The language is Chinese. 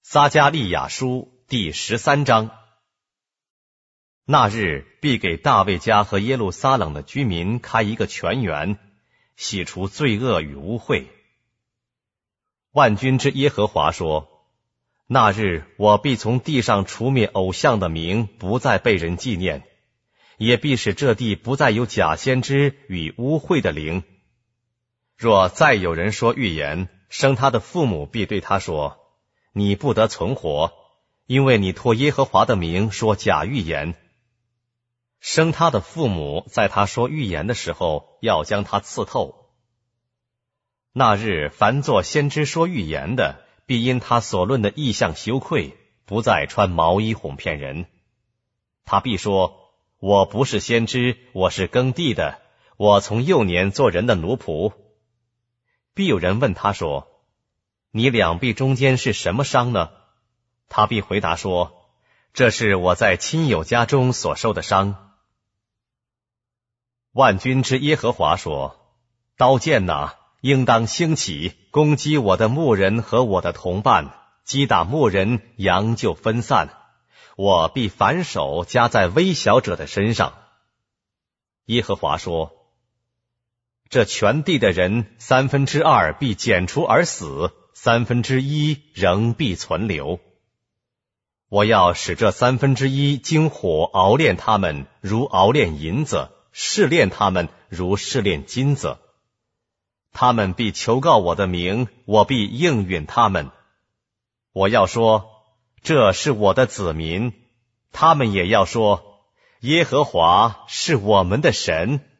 撒迦利亚书第13章。那日必给大卫家和耶路撒冷的居民开一个泉源，洗除罪恶与污秽。万军之耶和华说，那日我必从地上除灭偶像的名，不再被人纪念，也必使这地不再有假先知与污秽的灵。若再有人说预言，生他的父母必对他说，你不得存活，因为你托耶和华的名说假预言。生他的父母在他说预言的时候，要将他刺透。那日凡作先知说预言的，必因他所论的异象羞愧，不再穿毛衣哄骗人。他必说，我不是先知，我是耕地的，我从幼年做人的奴仆。必有人问他说，你两臂中间是什么伤呢？他必回答说，这是我在亲友家中所受的伤。万军之耶和华说，刀剑哪，应当兴起，攻击我的牧人和我的同伴，击打牧人，羊就分散，我必反手加在微小者的身上。耶和华说，这全地的人2/3必剪除而死，1/3仍必存留。我要使这1/3经火熬炼他们，如熬炼银子，试炼他们，如试炼金子。他们必求告我的名，我必应允他们。我要说，这是我的子民，他们也要说，耶和华是我们的神。